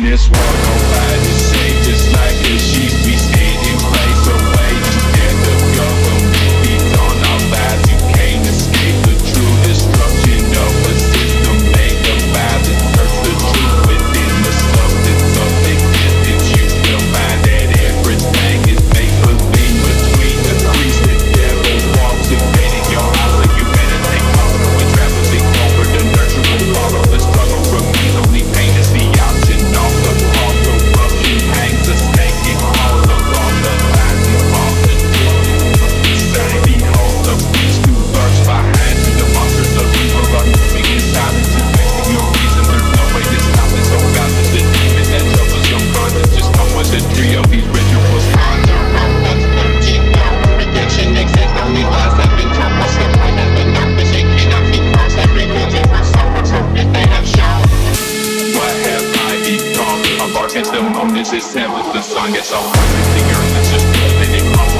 this world, nobody safe. Just like a sheep, we stayed in place away. Scared of government, beat on our lives. You can't escape the true destruction of a system made of violence. Search the truth within the substance of existence. You will find that everything is make believe. Between the priest, the devil walks, invading your house, so you better take cover. When traveling over, the nurture will follow. The struggle remains, only pain is the option. Off the cross, corruption hangs a snake. It crawls along the lines of all the society holds the beast who lurks behind you. The monsters of evil are moving in silence, infecting your reason. There's no way to stop it, so God is the demon that troubles your conscience. Just come with a trio of these rituals. Redemption exists, only lies have been told. What's the point of the darkness? It cannot be crossed. Every good thing was so appropriate they have shown. What have I become? A bark at the moon, is this heaven? The sun gets so hard, the earth is just blood and it comes.